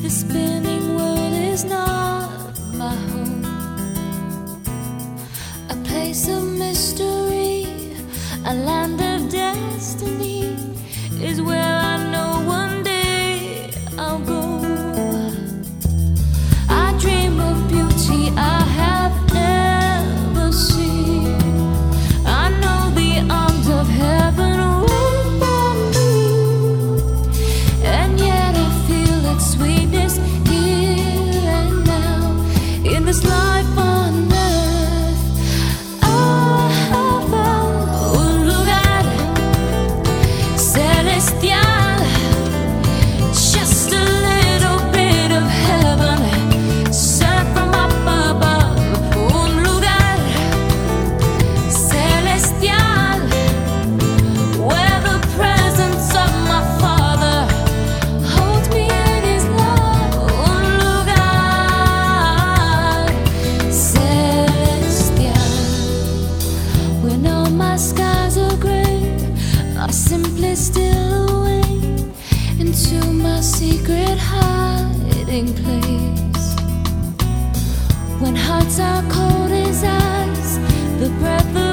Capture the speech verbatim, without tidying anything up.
The spinning world is not my home. A place of mystery, a land of destiny is where I know one day I'll go. I dream of beauty I have never seen. I know the arms of heaven wait for me, and yet I feel its sweetness here and now. In this life on earth, I have found un lugar celestial, just a little bit of heaven sent from up above. Un lugar celestial, where the presence of my Father holds me in His love. Un lugar celestial, when all my skies are gray, I simply steal away into my secret hiding place. When hearts are cold as ice, the breath of